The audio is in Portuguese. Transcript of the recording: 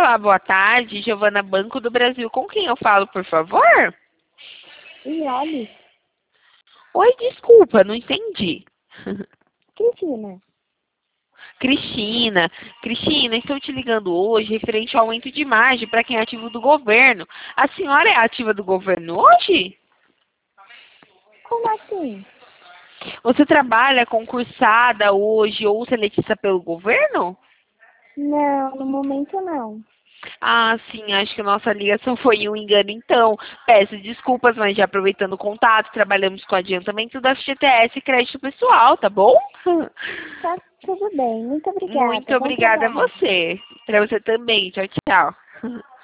Olá, boa tarde. Giovana Banco do Brasil. Com quem eu falo, por favor? E olhe, Oi, desculpa, não entendi. Cristina, Cristina, Cristina, estou te ligando hoje referente ao aumento de margem para quem é ativo do governo. A senhora é ativa do governo hoje? como assim? Você trabalha concursada hoje ou seletista pelo governo? Não, no momento não. Ah, sim, acho que a nossa ligação foi um engano, então. Peço desculpas, mas já aproveitando o contato, trabalhamos com adiantamento da FGTS e crédito pessoal, tá bom? Tá tudo bem, muito obrigada. Muito Bom obrigada a trabalho. você. Para você também. Tchau, tchau.